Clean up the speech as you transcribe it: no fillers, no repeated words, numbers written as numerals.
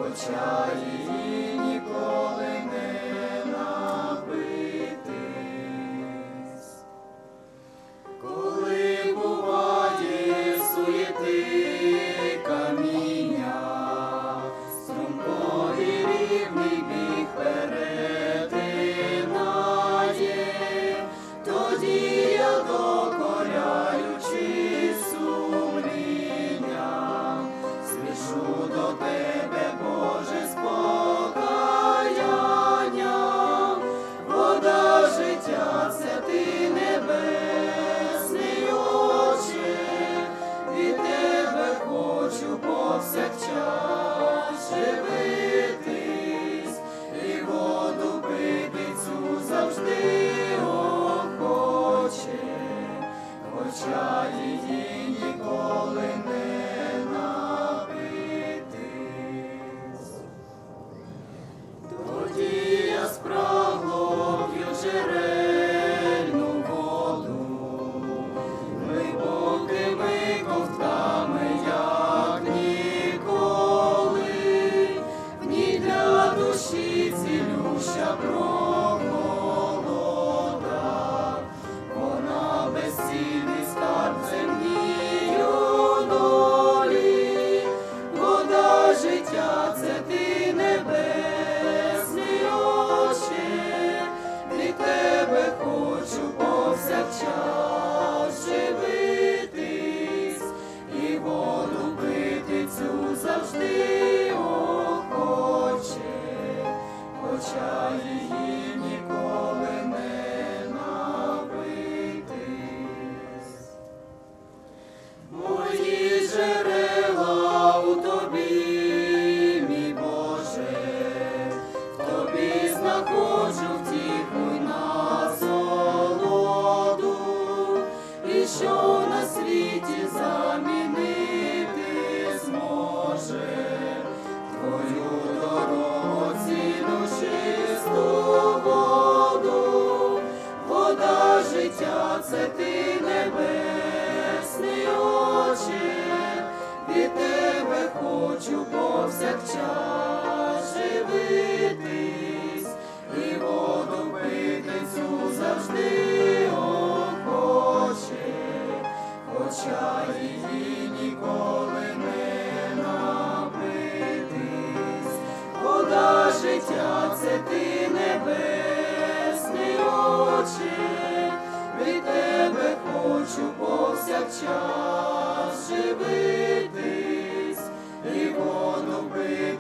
хоча її ніколи не напитись. Коли буває суєти каміння, струмковий рівний біг перетинає, тоді я докоряючи сумління, спішу до тебе, Боже, з покаянням. Вода життя — це ти, небесний Отче, від тебе хочу повсякчас живитись, і воду пити цю завжди охоче, хоча її ніколи не напитись. Тоді я спрагло п'ю джерельну воду, глибокими ковтками, як ніколи, в ній для душі цілюща прохолода, вона безцінний скарб земнію долі. Вода життя — це ти, небесний Отче, від тебе хочу повсякчас живитись, і воду пити цю завжди охоче, хоча її ніколи не напитись. Мої джерела у тобі, мій Боже, в тобі знаходжу втіху й насолоду, і що на світі замінити зможе твою дорогоцінну чисту воду. Вода життя — це ти, небесний Отче, від тебе хочу повсякчас живитись, і воду пити цю завжди охоче, хоча її ніколи не напитись. Вода життя — це ти, небесний Отче, від тебе хочу повсякчас живитись, і воду пити